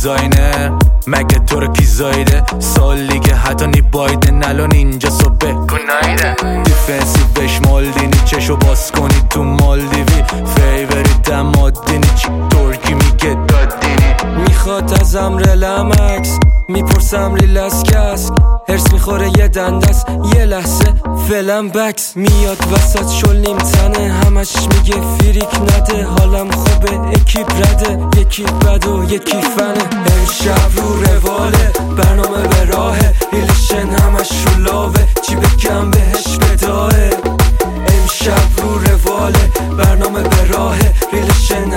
دیزاینر مگه تو رو کی زایده سال دیگه حتی نی بایدن الان اینجا صبح گنایده دیفنسیوش مالدینی چشو باز کنی تو مالدیوی فیوریت مادینی چی ترکی میگه دادینی میخواد ازم رلمکس میپرسم ریلس کس هرس میخوره یه دندس یه لحظه فلم بکس میاد وسط شل نیم تنه همش میگه فریک نده حالم خوبه اکیپ رده یکی بد و یکی فنه امشب رو رواله برنامه به راهه ریلیشن همش رو لاوه چی بگم